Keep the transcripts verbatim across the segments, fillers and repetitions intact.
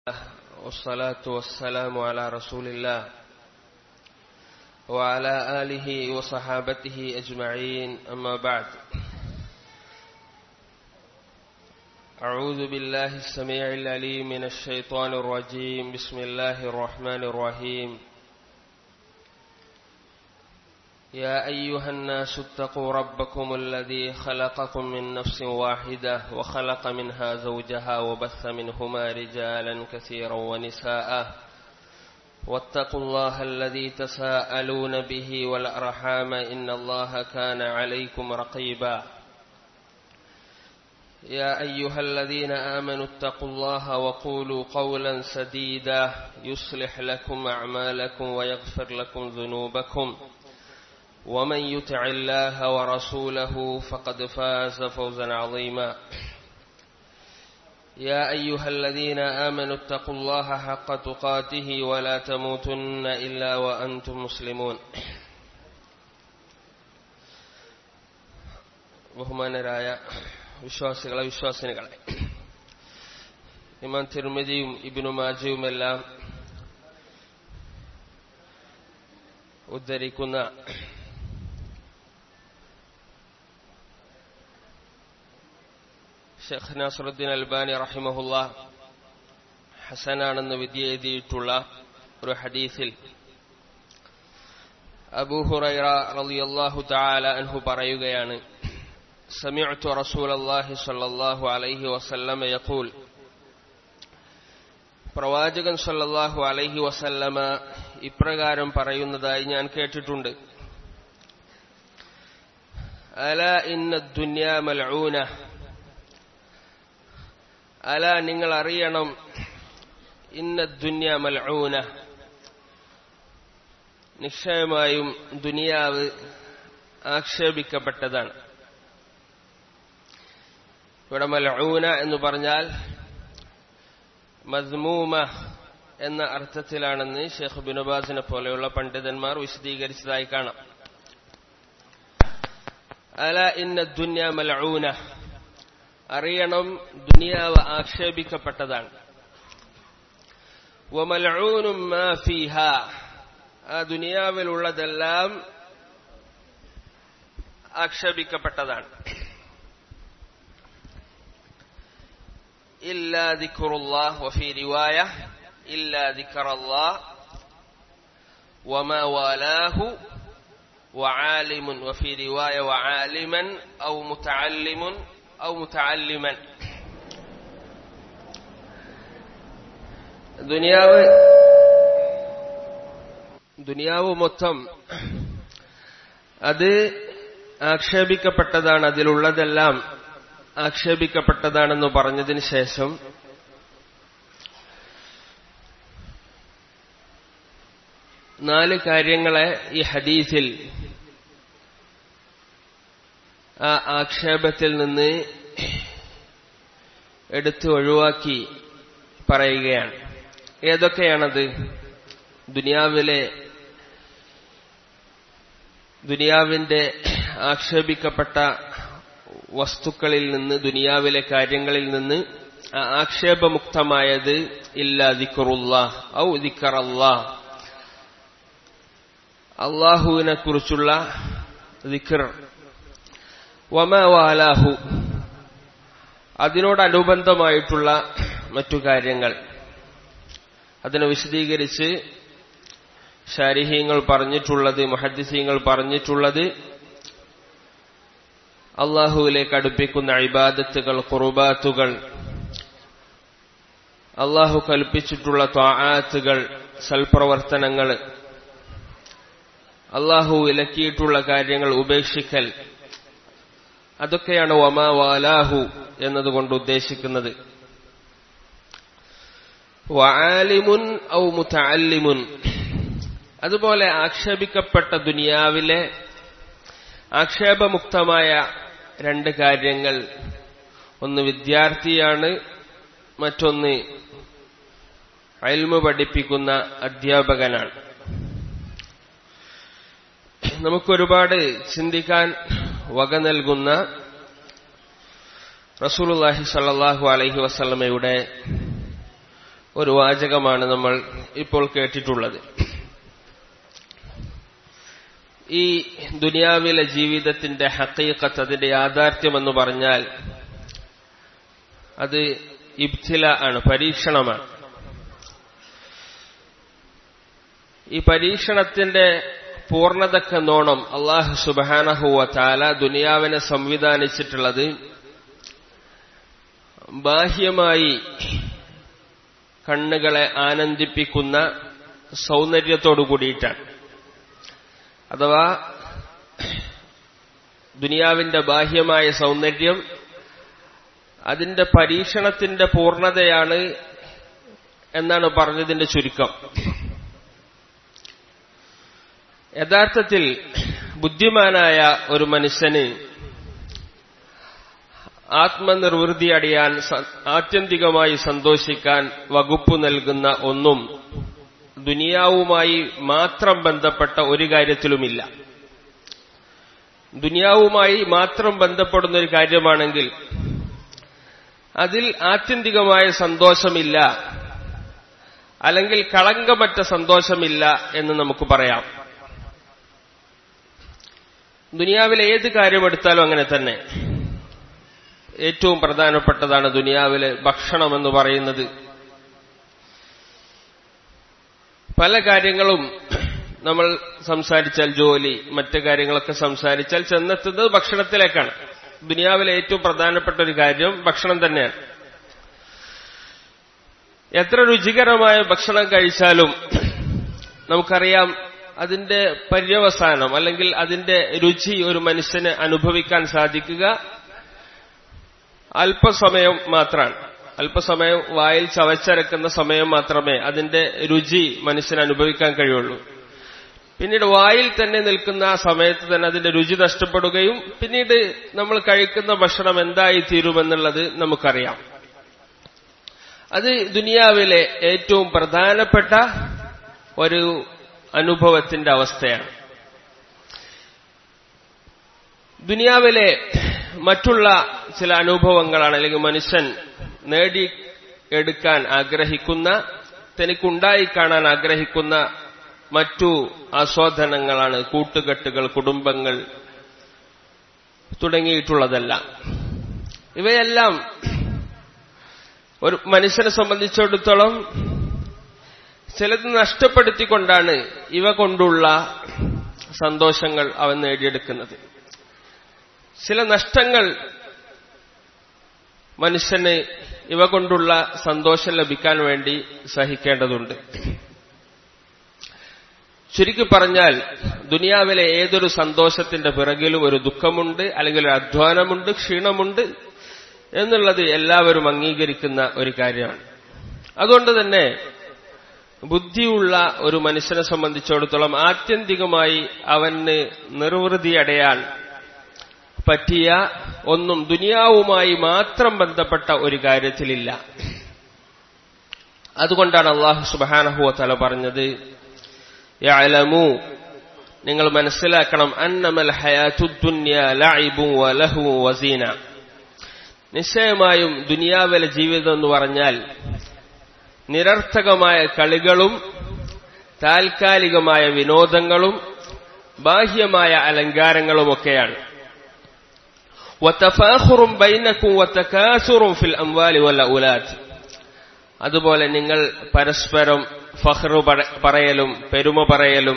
والصلاة والسلام على رسول الله وعلى آله وصحابته أجمعين أما بعد أعوذ بالله السميع العليم من الشيطان الرجيم بسم الله الرحمن الرحيم يا أيها الناس اتقوا ربكم الذي خلقكم من نفس واحدة وخلق منها زوجها وبث منهما رجالا كثيرا ونساء واتقوا الله الذي تساءلون به والأرحام إن الله كان عليكم رقيبا يا أيها الذين آمنوا اتقوا الله وقولوا قولا سديدا يصلح لكم أعمالكم ويغفر لكم ذنوبكم ومن يطع الله ورسوله فقد فاز فوزا عظيما يا أيها الذين آمنوا اتقوا الله حق تقاته ولا تموتن إلا وأنتم مسلمون ബഹുമാനരായ വിശ്വാസികളെ വിശ്വാസിനികളെ, ഇമാം തിർമിദിയും ഇബ്നു മാജയുമെല്ലാം ഉദ്ധരിക്കുന്ന ഷെയ്ഖ് നാസറുദ്ദീൻ അൽബാനി റഹിമഹുല്ലാ ഹസനാണെന്ന് വിധി എഴുതിയിട്ടുള്ള ഒരു ഹദീസിൽ അബൂ ഹുറൈറ റളിയല്ലാഹു തആല അൻഹു പറയുകയാണ്, സമിഅ്തു റസൂലല്ലാഹി സ്വല്ലല്ലാഹു അലൈഹി വസല്ലമ യഖൂൽ, പ്രവാചകൻ സ്വല്ലല്ലാഹു അലൈഹി വസല്ലമ ഇപ്രകാരം പറയുന്നതായി ഞാൻ കേട്ടിട്ടുണ്ട്. അലാ ഇന്ന ദുനിയാ മൽഊന, അല നിങ്ങൾ അറിയണം, ഇന്ന ദുനിയാ മൽഊന, നിശ്ചയമായും ദുനിയാവ് ആക്ഷേപിക്കപ്പെട്ടതാണ്. ഇവിടെ മൽഊന എന്ന് പറഞ്ഞാൽ മദ്മൂമ എന്ന അർത്ഥത്തിലാണെന്ന് ഷെയ്ഖ് ഇബ്നു ബാസിനെ പോലെയുള്ള പണ്ഡിതന്മാർ വിശദീകരിച്ചതായി കാണാം. അല ഇന്ന ദുനിയാ മൽഊന, അറിയണം ദുനിയാവ് ആക്ഷേപിക്കപ്പെട്ടതാണ്. വമൽഊനും മാ ഫീഹാ, ആ ദുനിയാവിലുള്ളതെല്ലാം ആക്ഷേപിക്കപ്പെട്ടതാണ്. ഇല്ലാ ദിക്റുല്ലാഹ് വഫീ റിവായ ഇല്ലാ ദിക്റല്ലാഹ് വമാ വാലാഹു വആലിമുൻ വഫീ റിവായ വആലിമൻ ഔ മുതഅല്ലിമുൻ ഔ മുതഅല്ലിമൻ. ദുനിയാവ് ദുനിയാവ് മൊത്തം അത് ആക്ഷേപിക്കപ്പെട്ടതാണ്, അതിലുള്ളതെല്ലാം ആക്ഷേപിക്കപ്പെട്ടതാണെന്ന് പറഞ്ഞതിന് ശേഷം നാല് കാര്യങ്ങളെ ഈ ഹദീസിൽ ആ ആക്ഷേപത്തിൽ നിന്ന് എടുത്ത് ഒഴിവാക്കി പറയുകയാണ്. ഏതൊക്കെയാണത്? ദുനിയാവിലെ ദുനിയാവിന്റെ ആക്ഷേപിക്കപ്പെട്ട വസ്തുക്കളിൽ നിന്ന്, ദുനിയാവിലെ കാര്യങ്ങളിൽ നിന്ന് ആക്ഷേപമുക്തമായത് ഇല്ലാ ദിക്റുല്ലാഹ് ഔ ദിക്റല്ലാഹ്, അല്ലാഹുവിനെ കുറിച്ചുള്ള ദിക്ർ, വമാ വാലാഹു, അതിനോടനുബന്ധമായിട്ടുള്ള മറ്റു കാര്യങ്ങൾ. അതിനെ വിശദീകരിച്ച് ശാരിഹീങ്ങൾ പറഞ്ഞിട്ടുള്ളത്, മുഹദ്ദിസീങ്ങൾ പറഞ്ഞിട്ടുള്ളത്, അല്ലാഹുവിലേക്ക് അടുപ്പിക്കുന്ന ഇബാദത്തുകൾ, ഖുർബാത്തുകൾ, അല്ലാഹു കൽപ്പിച്ചിട്ടുള്ള ത്വാആത്തുകൾ, സൽപ്രവർത്തനങ്ങൾ, അല്ലാഹു വിലക്കിയിട്ടുള്ള കാര്യങ്ങൾ ഉപേക്ഷിക്കൽ, അതൊക്കെയാണ് വമാ വാലാഹു എന്നതുകൊണ്ട് ഉദ്ദേശിക്കുന്നത്. വആലിമുൻ ഔ മുതഅല്ലിമുൻ, അതുപോലെ ആക്ഷേപിക്കപ്പെട്ട ദുനിയാവിലെ ആക്ഷേപമുക്തമായ രണ്ട് കാര്യങ്ങൾ, ഒന്ന് വിദ്യാർത്ഥിയാണ്, മറ്റൊന്ന് ഇൽമു പഠിപ്പിക്കുന്ന അധ്യാപകനാണ്. നമുക്കൊരുപാട് ചിന്തിക്കാൻ വക നൽകുന്ന റസൂലുള്ളാഹി സ്വല്ലല്ലാഹു അലൈഹി വസല്ലമയുടെ ഒരു വാചകമാണ് നമ്മൾ ഇപ്പോൾ കേട്ടിട്ടുള്ളത്. ഈ ദുനിയാവിലെ ജീവിതത്തിന്റെ ഹഖീഖത്ത്, അതിന്റെ യാഥാർത്ഥ്യമെന്ന് പറഞ്ഞാൽ അത് ഇബ്തില ആണ്, പരീക്ഷണമാണ്. ഈ പരീക്ഷണത്തിന്റെ പൂർണ്ണതക്കെന്നോണം അല്ലാഹു സുബ്ഹാനഹു വ തആല ദുനിയാവിനെ സംവിധാനിച്ചിട്ടുള്ളത് ബാഹ്യമായി കണ്ണുകളെ ആനന്ദിപ്പിക്കുന്ന സൗന്ദര്യത്തോടു കൂടിയിട്ടാണ്. അഥവാ ദുനിയാവിന്റെ ബാഹ്യമായ സൗന്ദര്യം അതിന്റെ പരീക്ഷണത്തിന്റെ പൂർണ്ണതയാണ് എന്നാണ് പറഞ്ഞതിന്റെ ചുരുക്കം. യഥാർത്ഥത്തിൽ ബുദ്ധിമാനായ ഒരു മനുഷ്യന് ആത്മനിർവൃതി അടയാൻ, ആത്യന്തികമായി സന്തോഷിക്കാൻ വകുപ്പ് നൽകുന്ന ഒന്നും ദുനിയാവുമായി മാത്രം ബന്ധപ്പെട്ട ഒരു കാര്യത്തിലുമില്ല. ദുനിയാവുമായി മാത്രം ബന്ധപ്പെടുന്ന ഒരു കാര്യമാണെങ്കിൽ അതിൽ ആത്യന്തികമായ സന്തോഷമില്ല, അല്ലെങ്കിൽ കളങ്കമറ്റ സന്തോഷമില്ല എന്ന് നമുക്ക് പറയാം. ദുനിയാവിലെ ഏത് കാര്യമെടുത്താലും അങ്ങനെ തന്നെ. ഏറ്റവും പ്രധാനപ്പെട്ടതാണ് ദുനിയാവിലെ ഭക്ഷണം എന്ന് പറയുന്നത്. പല കാര്യങ്ങളും നമ്മൾ സംസാരിച്ചാൽ, ജോലി, മറ്റു കാര്യങ്ങളൊക്കെ സംസാരിച്ചാൽ ചെന്നെത്തുന്നത് ഭക്ഷണത്തിലേക്കാണ്. ദുനിയാവിലെ ഏറ്റവും പ്രധാനപ്പെട്ട ഒരു കാര്യം ഭക്ഷണം തന്നെയാണ്. എത്ര രുചികരമായ ഭക്ഷണം കഴിച്ചാലും നമുക്കറിയാം അതിന്റെ പര്യവസാനം, അല്ലെങ്കിൽ അതിന്റെ രുചി ഒരു മനുഷ്യന് അനുഭവിക്കാൻ സാധിക്കുക അല്പസമയം മാത്രമാണ്. അല്പസമയം വായിൽ ചവച്ചരക്കുന്ന സമയം മാത്രമേ അതിന്റെ രുചി മനുഷ്യന് അനുഭവിക്കാൻ കഴിയുള്ളൂ. പിന്നീട് വായിൽ തന്നെ നിൽക്കുന്ന ആ സമയത്ത് തന്നെ അതിന്റെ രുചി നഷ്ടപ്പെടുകയും പിന്നീട് നമ്മൾ കഴിക്കുന്ന ഭക്ഷണം എന്തായി തീരുമെന്നുള്ളത് നമുക്കറിയാം. അത് ദുനിയാവിലെ ഏറ്റവും പ്രധാനപ്പെട്ട ഒരു അനുഭവത്തിന്റെ അവസ്ഥയാണ്. ദുനിയാവിലെ മറ്റുള്ള ചില അനുഭവങ്ങളാണ്, അല്ലെങ്കിൽ മനുഷ്യൻ നേടിയെടുക്കാൻ ആഗ്രഹിക്കുന്ന, തനിക്കുണ്ടായി കാണാൻ ആഗ്രഹിക്കുന്ന മറ്റു ആസ്വാദനങ്ങളാണ് കൂട്ടുകെട്ടുകൾ, കുടുംബങ്ങൾ തുടങ്ങിയിട്ടുള്ളതെല്ലാം. ഇവയെല്ലാം ഒരു മനുഷ്യനെ സംബന്ധിച്ചിടത്തോളം ചിലത് നഷ്ടപ്പെടുത്തിക്കൊണ്ടാണ് ഇവ കൊണ്ടുള്ള സന്തോഷങ്ങൾ അവൻ നേടിയെടുക്കുന്നത്. ചില നഷ്ടങ്ങൾ മനുഷ്യന് ഇവ കൊണ്ടുള്ള സന്തോഷം ലഭിക്കാൻ വേണ്ടി സഹിക്കേണ്ടതുണ്ട്. ചുരുക്കി പറഞ്ഞാൽ ദുനിയാവിലെ ഏതൊരു സന്തോഷത്തിന്റെ പിറകിലും ഒരു ദുഃഖമുണ്ട്, അല്ലെങ്കിൽ ഒരു അധ്വാനമുണ്ട്, ക്ഷീണമുണ്ട് എന്നുള്ളത് എല്ലാവരും അംഗീകരിക്കുന്ന ഒരു കാര്യമാണ്. അതുകൊണ്ട് തന്നെ ബുദ്ധിയുള്ള ഒരു മനുഷ്യനെ സംബന്ധിച്ചിടത്തോളം ആത്യന്തികമായി അവന് നിർവൃതി അടയാൻ പറ്റിയ ഒന്നും ദുനിയാവുമായി മാത്രം ബന്ധപ്പെട്ട ഒരു കാര്യത്തിലില്ല. അതുകൊണ്ടാണ് അല്ലാഹു സുബ്ഹാനഹു വ തആല പറഞ്ഞത്, യഅലമു, നിങ്ങൾ മനസ്സിലാക്കണം, അന്നമൽ ഹയാത്തുദ് ദുനിയ ലഅബു വലഹു വസീന, നിശ്ചയമായും ദുനിയാവിലെ ജീവിതം എന്ന് പറഞ്ഞാൽ നിരർത്ഥകമായ കളികളും താൽക്കാലികമായ വിനോദങ്ങളും ബാഹ്യമായ അലങ്കാരങ്ങളുമൊക്കെയാണ്. വതഫാഖുറും ബൈനകും വതകാസുറും ഫിൽ അംവാലി വൽ ഔലാദ്, അതുപോലെ നിങ്ങൾ പരസ്പരം ഫഖ്റ് പറയലും പെരുമ പറയലും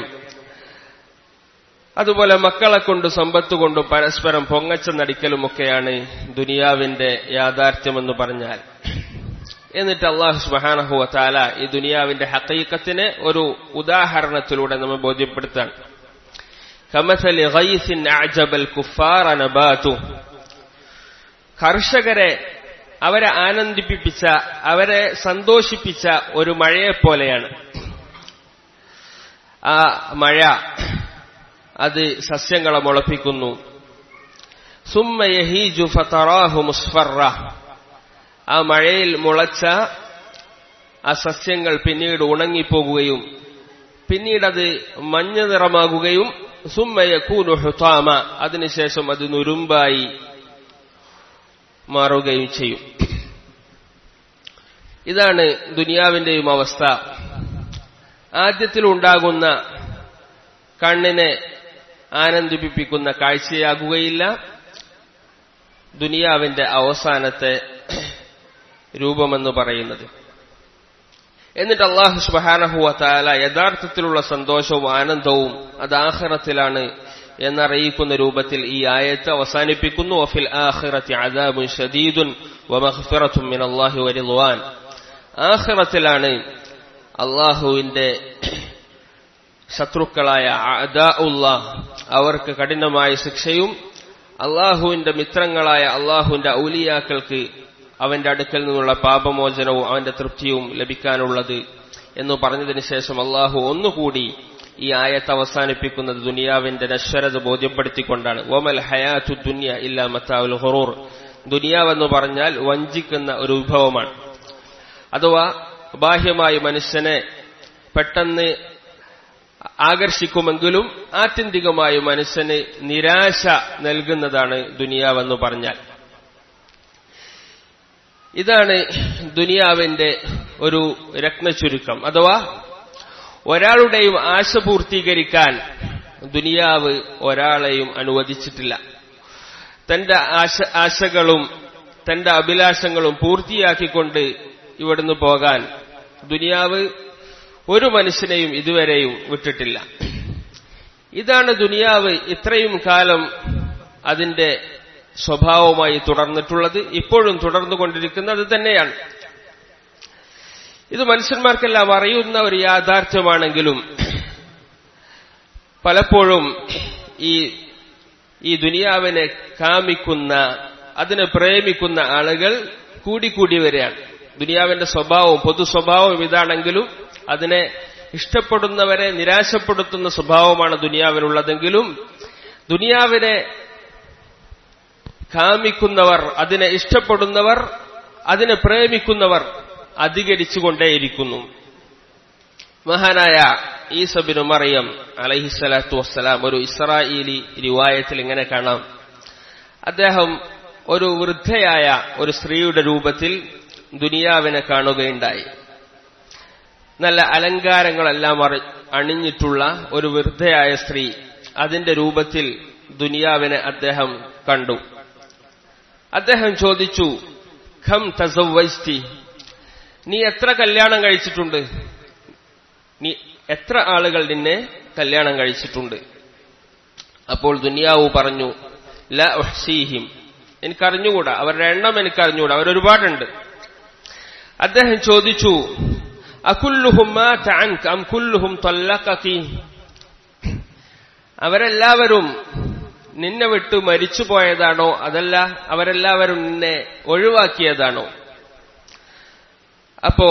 അതുപോലെ മക്കളെ കൊണ്ട് സമ്പത്ത് കൊണ്ടും പരസ്പരം പൊങ്ങച്ച നടിക്കലുമൊക്കെയാണ് ദുനിയാവിന്റെ യാഥാർത്ഥ്യമെന്ന് പറഞ്ഞാൽ. എന്നിട്ട് അല്ലാഹു സുബ്ഹാനഹു വ തആല ഈ ദുനിയാവിന്റെ ഹഖീഖത്തിനെ ഒരു ഉദാഹരണത്തിലൂടെ നമ്മെ ബോധ്യപ്പെടുത്താൻ, കമസലി ഗൈസിൻ അഅജബൽ കുഫാറ നബാതു, കർഷകരെ അവരെ ആനന്ദിപ്പിച്ച, അവരെ സന്തോഷിപ്പിച്ച ഒരു മഴയെപ്പോലെയാണ്. ആ മഴ അത് സസ്യങ്ങളെ മുളപ്പിക്കുന്നു. സുമ്മ യഹീജു ഫതറാഹു മുസ്ഫറ, ആ മഴയിൽ മുളച്ച ആ സസ്യങ്ങൾ പിന്നീട് ഉണങ്ങിപ്പോകുകയും പിന്നീടത് മഞ്ഞ നിറമാകുകയും സുമ്മ യകൂനു ഹുതാമ, അതിനുശേഷം അത് നുരുമ്പായി മാറുകയും ചെയ്യും. ഇതാണ് ദുനിയാവിന്റെയും അവസ്ഥ. ആദ്യത്തിലുണ്ടാകുന്ന കണ്ണിനെ ആനന്ദിപ്പിക്കുന്ന കാഴ്ചയാകുകയില്ല ദുനിയാവിന്റെ അവസാനത്തെ രൂപമെന്ന് പറയുന്നത്. എന്നിട്ട് അല്ലാഹു സുബ്ഹാനഹു വ തആല യഥാർത്ഥത്തിലുള്ള സന്തോഷവും ആനന്ദവും അത് ആഖിറത്തിലാണ് എന്നറിയിക്കുന്ന രൂപത്തിൽ ഈ ആയത്ത് അവസാനിപ്പിക്കുന്നു. വഫിൽ ആഖിറതി അദാബുൻ ശദീദുൻ വമഗ്ഫിറത്തുൻ മിനല്ലാഹി വറിദ്വാൻ. ആഖിറത്തിലാണ് അല്ലാഹുവിന്റെ ശത്രുക്കളായ അഅദാഉല്ലാഹ് അവർക്ക് കഠിനമായ ശിക്ഷയും അല്ലാഹുവിന്റെ മിത്രങ്ങളായ അല്ലാഹുവിന്റെ ഔലിയാക്കൾക്ക് അവന്റെ അടുക്കൽ നിന്നുള്ള പാപമോചനവും അവന്റെ തൃപ്തിയും ലഭിക്കാനുള്ളത് എന്ന് പറഞ്ഞതിന് ശേഷം അല്ലാഹു ഒന്നുകൂടി ഈ ആയത്ത് അവസാനിപ്പിക്കുന്നത് ദുനിയാവിന്റെ നശ്വരത ബോധ്യപ്പെടുത്തിക്കൊണ്ടാണ്. വമൽ ഹയാത്തു ദുനിയ ഇല്ലാ മതാഉൽ ഖുറൂർ. ദുനിയാവെന്ന് പറഞ്ഞാൽ വഞ്ചിക്കുന്ന ഒരു വിഭവമാണ്. അഥവാ ബാഹ്യമായി മനുഷ്യനെ പെട്ടെന്ന് ആകർഷിക്കുമെങ്കിലും ആത്യന്തികമായി മനുഷ്യന് നിരാശ നൽകുന്നതാണ് ദുനിയാവെന്ന് പറഞ്ഞാൽ. ഇതാണ് ദുനിയാവിന്റെ ഒരു രത്നചുരുക്കം. അഥവാ ഒരാളുടെയും ആശ പൂർത്തീകരിക്കാൻ ദുനിയാവ് ഒരാളെയും അനുവദിച്ചിട്ടില്ല. തന്റെ ആശ ആശകളും തന്റെ അഭിലാഷങ്ങളും പൂർത്തിയാക്കിക്കൊണ്ട് ഇവിടുന്ന് പോകാൻ ദുനിയാവ് ഒരു മനുഷ്യനെയും ഇതുവരെയും വിട്ടിട്ടില്ല. ഇതാണ് ദുനിയാവ് ഇത്രയും കാലം അതിന്റെ സ്വഭാവമായി തുടർന്നിട്ടുള്ളത്, ഇപ്പോഴും തുടർന്നുകൊണ്ടിരിക്കുന്നത് തന്നെയാണ്. ഇത് മനുഷ്യന്മാർക്കെല്ലാം അറിയുന്ന ഒരു യാഥാർത്ഥ്യമാണെങ്കിലും പലപ്പോഴും ഈ ഈ ദുനിയാവിനെ കാമിക്കുന്ന അതിനെ പ്രേമിക്കുന്ന ആളുകൾ കൂടിക്കൂടി വരികയാണ്. ദുനിയാവിന്റെ സ്വഭാവവും പൊതു സ്വഭാവവും ഇതാണെങ്കിലും അതിനെ ഇഷ്ടപ്പെടുന്നവരെ നിരാശപ്പെടുത്തുന്ന സ്വഭാവമാണ് ദുനിയാവിനുള്ളതെങ്കിലും ദുനിയാവിനെ കാമിക്കുന്നവർ, അതിനെ ഇഷ്ടപ്പെടുന്നവർ, അതിനെ പ്രേമിക്കുന്നവർ അധികരിച്ചുകൊണ്ടേയിരിക്കുന്നു. മഹാനായ ഈസ ബിൻ മറിയം അലൈഹിസ്സലാത്തു വസ്സലാം ഒരു ഇസ്രായേലി റിവായത്തിൽ ഇങ്ങനെ കാണാം. അദ്ദേഹം ഒരു വൃദ്ധയായ ഒരു സ്ത്രീയുടെ രൂപത്തിൽ ദുനിയാവിനെ കാണുകയുണ്ടായി. നല്ല അലങ്കാരങ്ങളെല്ലാം അണിഞ്ഞിട്ടുള്ള ഒരു വൃദ്ധയായ സ്ത്രീ, അതിന്റെ രൂപത്തിൽ ദുനിയാവിനെ അദ്ദേഹം കണ്ടു. അദ്ദേഹം ചോദിച്ചു, ഖം തസവ്വജ്തി, നീ എത്ര കല്യാണം കഴിച്ചിട്ടുണ്ട്? നീ എത്ര ആളുകൾ നിന്നെ കല്യാണം കഴിച്ചിട്ടുണ്ട്? അപ്പോൾ ദുനിയാവ് പറഞ്ഞു, ലാ ഉഹ്സീഹിം, എനിക്കറിഞ്ഞുകൂടാ, അവരുടെ എണ്ണം എനിക്കറിഞ്ഞുകൂടാ, അവരൊരുപാടുണ്ട്. അദ്ദേഹം ചോദിച്ചു, അകുല്ലുഹും മാത അൻക അം കുല്ലുഹും തല്ലഖകി, അവരെല്ലാവരും നിന്നെ വിട്ട് മരിച്ചുപോയതാണോ അതല്ല അവരെല്ലാവരും നിന്നെ ഒഴിവാക്കിയതാണോ? അപ്പോ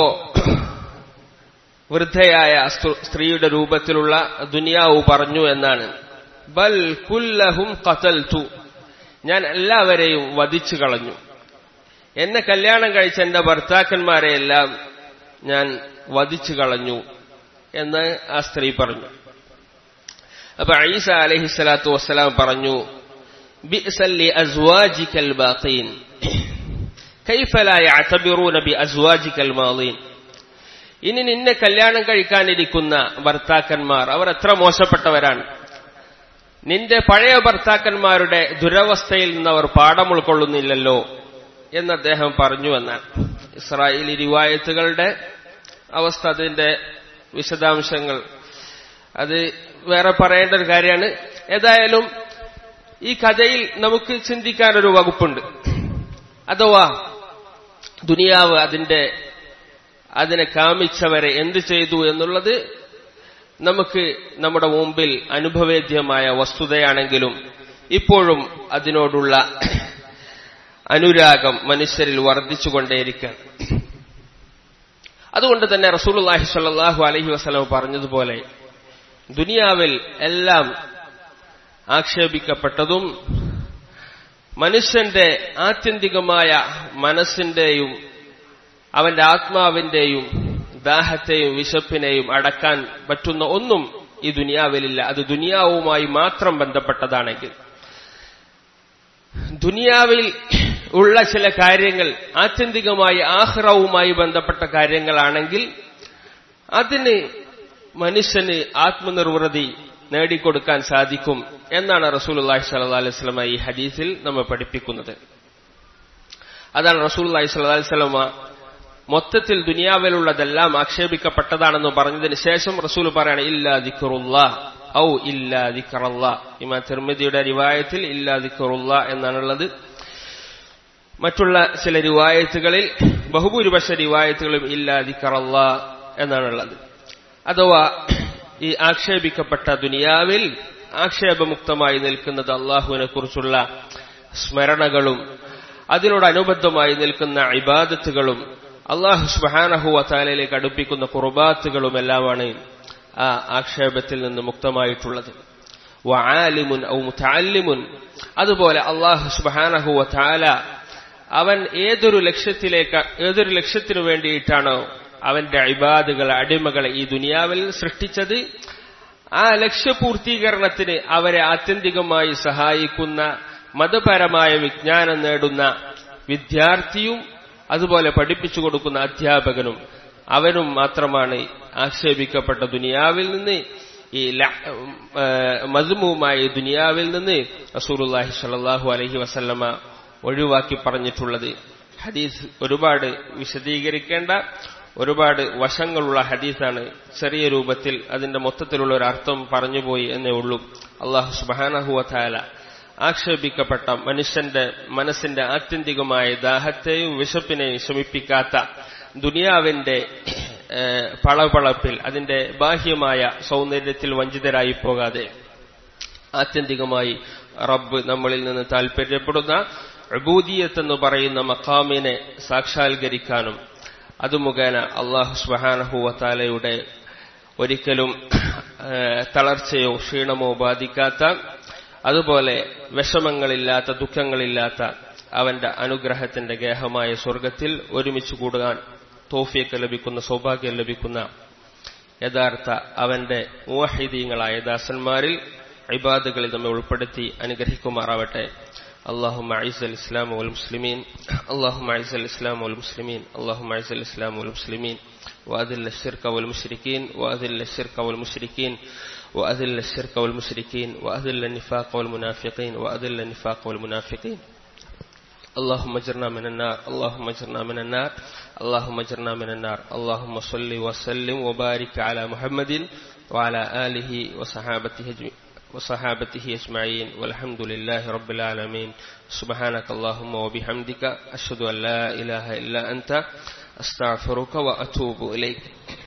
വൃദ്ധയായ സ്ത്രീയുടെ രൂപത്തിലുള്ള ദുനിയാവ് പറഞ്ഞു എന്നാണ്, ബൽ കുല്ലഹും ഖതൽതു, ഞാൻ എല്ലാവരെയും വധിച്ചു കളഞ്ഞു. എന്നെ കല്യാണം കഴിച്ച എന്റെ ഭർത്താക്കന്മാരെയെല്ലാം ഞാൻ വധിച്ചു കളഞ്ഞു എന്ന് ആ സ്ത്രീ പറഞ്ഞു. അപ്പൊ ഈസ അലൈഹിസ്സലാത്തു വസ്സലാം പറഞ്ഞു, ബിഅ്സൽ ലി അസ്വാജികൽ ബാഖീൻ കൈഫ ലാ യഅ്തബിറൂന ബി അസ്വാജികൽ മാളീൻ. ഇനി നിന്നെ കല്യാണം കഴിക്കാനിരിക്കുന്ന ഭർത്താക്കന്മാർ അവർ എത്ര മോശപ്പെട്ടവരാണ്. നിന്റെ പഴയ ഭർത്താക്കന്മാരുടെ ദുരവസ്ഥയിൽ നിന്ന് അവർ പാഠം ഉൾക്കൊള്ളുന്നില്ലല്ലോ എന്ന് അദ്ദേഹം പറഞ്ഞു എന്നാണ്. ഇസ്രായേലി റിവായത്തുകളുടെ അവസ്ഥ, അതിന്റെ വിശദാംശങ്ങൾ അത് വേറെ പറയേണ്ട ഒരു കാര്യമാണ്. ഏതായാലും ഈ കഥയിൽ നമുക്ക് ചിന്തിക്കാനൊരു വകുപ്പുണ്ട്. അഥവാ ദുനിയാവ് അതിന്റെ അതിനെ കാമിച്ചവരെ എന്തു ചെയ്തു എന്നുള്ളത് നമുക്ക് നമ്മുടെ മുമ്പിൽ അനുഭവേദ്യമായ വസ്തുതയാണെങ്കിലും ഇപ്പോഴും അതിനോടുള്ള അനുരാഗം മനുഷ്യരിൽ വർദ്ധിച്ചുകൊണ്ടേയിരിക്കുകയാണ്. അതുകൊണ്ട് തന്നെ റസൂലുള്ളാഹി സ്വല്ലല്ലാഹു അലൈഹി വസല്ലം പറഞ്ഞതുപോലെ ദുനിയാവിൽ എല്ലാം ആക്ഷേപിക്കപ്പെട്ടതും മനുഷ്യന്റെ ആത്യന്തികമായ മനസ്സിന്റെയും അവന്റെ ആത്മാവിന്റെയും ദാഹത്തെയും വിശപ്പിനെയും അടക്കാൻ പറ്റുന്ന ഒന്നും ഈ ദുനിയാവിലില്ല. അത് ദുനിയാവുമായി മാത്രം ബന്ധപ്പെട്ടതാണെങ്കിൽ. ദുനിയാവിൽ ഉള്ള ചില കാര്യങ്ങൾ ആത്യന്തികമായി ആഖിറവുമായി ബന്ധപ്പെട്ട കാര്യങ്ങളാണെങ്കിൽ അതിന് മനുഷ്യന് ആത്മനിർവൃതി നേടിക്കൊടുക്കാൻ സാധിക്കും എന്നാണ് റസൂലുള്ളാഹി സ്വല്ലല്ലാഹു അലൈഹി വസല്ലം ഈ ഹദീസിൽ നമ്മെ പഠിപ്പിക്കുന്നത്. അതാണ് റസൂലുള്ളാഹി സ്വല്ലല്ലാഹു അലൈഹി വസല്ലം മൊത്തത്തിൽ ദുനിയാവിലുള്ളതെല്ലാം ആക്ഷേപിക്കപ്പെട്ടതാണെന്ന് പറഞ്ഞതിന് ശേഷം റസൂൽ പറയാണ് ഇല്ലാ ദിക്റുല്ലാഹ് ഔ ഇല്ലാ ദിക്റല്ലാഹ്. ഇമാം തിർമിദിയുടെ റിവായത്തിൽ ഇല്ലാ ദിക്റുല്ലാഹ് എന്നാണുള്ളത്. മറ്റുള്ള ചില റിവായത്തുകളിൽ ബഹുഭൂരിപക്ഷ റിവായത്തുകളും ഇല്ലാ ദിക്റല്ലാഹ് എന്നാണുള്ളത്. അഥവാ ഈ ആക്ഷേപിക്കപ്പെട്ട ദുനിയാവിൽ ആക്ഷേപമുക്തമായി നിൽക്കുന്നത് അള്ളാഹുവിനെ കുറിച്ചുള്ള സ്മരണകളും അതിനോടനുബന്ധമായി നിൽക്കുന്ന ഇബാദത്തുകളും അള്ളാഹു സുബ്ഹാനഹു വ തആലയിലേക്ക് അടുപ്പിക്കുന്ന ഖുർബാത്തുകളുമെല്ലാമാണ് ആ ആക്ഷേപത്തിൽ നിന്ന് മുക്തമായിട്ടുള്ളത്. വആലിമുൻ ഔ മുതഅല്ലിമുൻ, അതുപോലെ അള്ളാഹു സുബ്ഹാനഹു വ തആല അവൻ ഏതൊരു ലക്ഷ്യത്തിലേക്ക് ഏതൊരു ലക്ഷ്യത്തിനു വേണ്ടിയിട്ടാണോ അവന്റെ ഇബാദുകളെ അടിമകളെ ഈ ദുനിയാവിൽ സൃഷ്ടിച്ചത്, ആ ലക്ഷ്യപൂർത്തീകരണത്തിന് അവരെ ആത്യന്തികമായി സഹായിക്കുന്ന മതപരമായ വിജ്ഞാനം നേടുന്ന വിദ്യാർത്ഥിയും അതുപോലെ പഠിപ്പിച്ചു കൊടുക്കുന്ന അധ്യാപകനും അവനും മാത്രമാണ് ആക്ഷേപിക്കപ്പെട്ട ദുനിയാവിൽ നിന്ന്, ഈ മദ്മൂമായ ദുനിയാവിൽ നിന്ന് റസൂലുള്ളാഹി സ്വല്ലല്ലാഹു അലൈഹി വസല്ലമ ഒഴിവാക്കി പറഞ്ഞിട്ടുള്ളത്. ഹദീസ് ഒരുപാട് വിശദീകരിക്കേണ്ട ഒരുപാട് വശങ്ങളുള്ള ഹദീസാണ്. ചെറിയ രൂപത്തിൽ അതിന്റെ മൊത്തത്തിലുള്ള ഒരു അർത്ഥം പറഞ്ഞുപോയി എന്നേ ഉള്ളൂ. അല്ലാഹു സുബ്ഹാനഹു വ തആല ആക്ഷേപിക്കപ്പെട്ട മനുഷ്യന്റെ മനസ്സിന്റെ ആത്യന്തികമായ ദാഹത്തെയും വിശപ്പിനെയും ശമിപ്പിക്കാത്ത ദുനിയാവിന്റെ പളപളപ്പിൽ അതിന്റെ ബാഹ്യമായ സൗന്ദര്യത്തിൽ വഞ്ചിതരായി പോകാതെ ആത്യന്തികമായി റബ്ബ് നമ്മളിൽ നിന്ന് താൽപര്യപ്പെടുന്ന ഉബൂദിയത്ത് എന്ന് പറയുന്ന മഖാമിനെ സാക്ഷാത്കരിക്കാനും അത് മുഖേന അല്ലാഹു സുബ്ഹാനഹു വ തആലയുടെ ഒരിക്കലും തളർച്ചയോ ക്ഷീണമോ ബാധിക്കാത്ത, അതുപോലെ വിഷമങ്ങളില്ലാത്ത ദുഃഖങ്ങളില്ലാത്ത അവന്റെ അനുഗ്രഹത്തിന്റെ ഗേഹമായ സ്വർഗത്തിൽ ഒരുമിച്ച് കൂടുവാൻ തൗഫീഖ് ലഭിക്കുന്ന സൗഭാഗ്യം ലഭിക്കുന്ന യഥാർത്ഥ അവന്റെ മുവഹിദീങ്ങളായ ദാസന്മാരിൽ ഇബാദുകളിൽ നമ്മെ ഉൾപ്പെടുത്തി അനുഗ്രഹിക്കുമാറാവട്ടെ. اللهم اعز الاسلام والمسلمين اللهم اعز الاسلام والمسلمين اللهم اعز الاسلام والمسلمين واذل الشرك والمشركين واذل الشرك والمشركين واذل الشرك والمشركين واذل النفاق والمنافقين واذل النفاق والمنافقين اللهم اجرنا من النار اللهم اجرنا من النار اللهم اجرنا من النار اللهم صل وسلم وبارك على محمد وعلى آله وصحابته وصحابته أجمعين والحمد لله رب العالمين. سبحانك اللهم وبحمدك أشهد أن لا إله إلا أنت أستغفرك وأتوب إليك.